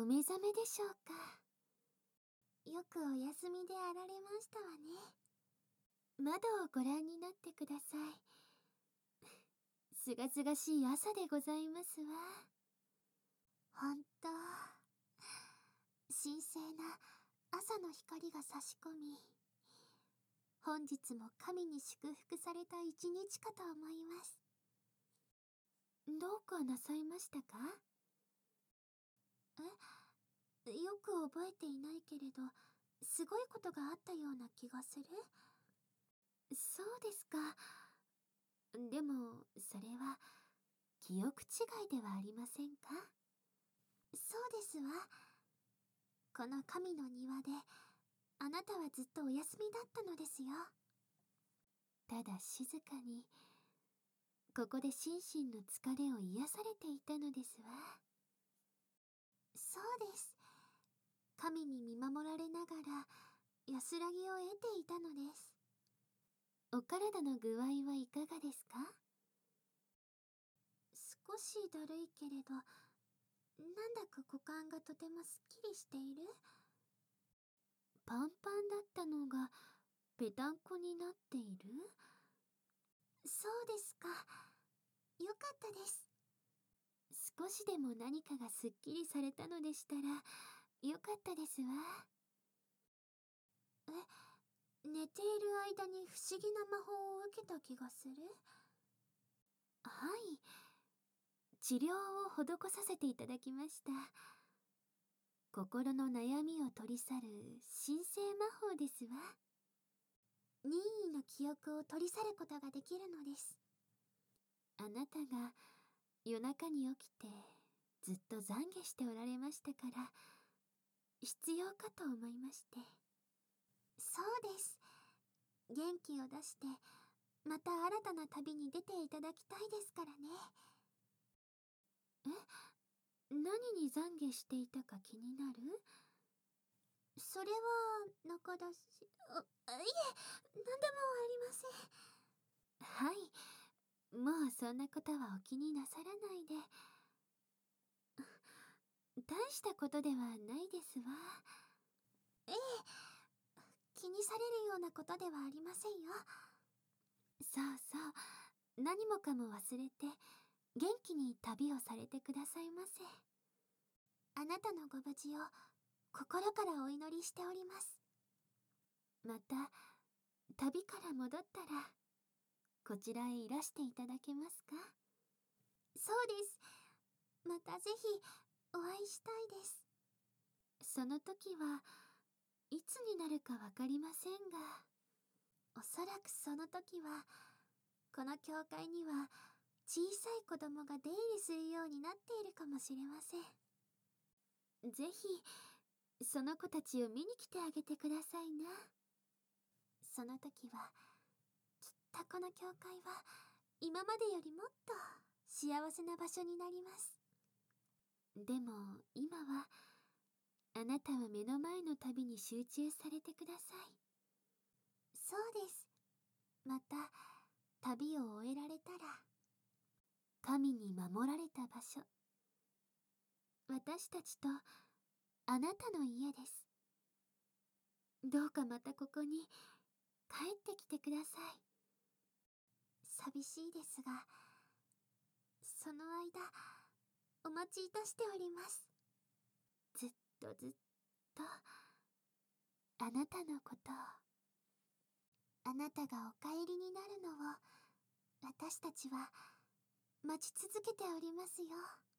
お目覚めでしょうか。よくお休みであられましたわね。窓をご覧になってください。すがすがしい朝でございますわ。ほんと、神聖な朝の光が差し込み、本日も神に祝福された一日かと思います。どうかなさいましたか？よく覚えていないけれど、すごいことがあったような気がする。そうですか。でも、それは、記憶違いではありませんか？そうですわ。この神の庭で、あなたはずっとお休みだったのですよ。ただ静かに、ここで心身の疲れを癒されていたのですわ。そうです。神に見守られながら、安らぎを得ていたのです。お体の具合はいかがですか？少しだるいけれど、なんだか股間がとてもすっきりしている。パンパンだったのが、ぺたんこになっている？そうですか。よかったです。少しでも何かがすっきりされたのでしたら、よかったですわ。寝ている間に不思議な魔法を受けた気がする。はい。治療を施させていただきました。心の悩みを取り去る神聖魔法ですわ。任意の記憶を取り去ることができるのです。あなたが夜中に起きてずっと懺悔しておられましたから、必要かと思いまして。そうです。元気を出して、また新たな旅に出ていただきたいですからね。何に懺悔していたか気になる？それは、中出し、いえ、何でもありません。はい。もうそんなことはお気になさらないで。大したことではないですわ。ええ、気にされるようなことではありませんよ。そうそう。何もかも忘れて、元気に旅をされてくださいませ。あなたのご無事を心からお祈りしております。また、旅から戻ったら、こちらへいらしていただけますか？そうです。またぜひ、お会いしたいです。その時はいつになるかわかりませんが、おそらくその時は、この教会には小さい子供が出入りするようになっているかもしれません。ぜひ、その子たちを見に来てあげてくださいな。その時は、きっとこの教会は、今までよりもっと幸せな場所になります。でも、今は、あなたは目の前の旅に集中されてください。そうです。また、旅を終えられたら、神に守られた場所、私たちとあなたの家です。どうかまたここに帰ってきてください。寂しいですが、その間、お待ちいたしております。ずっとずっと、あなたのことを、あなたがお帰りになるのを、私たちは待ち続けておりますよ。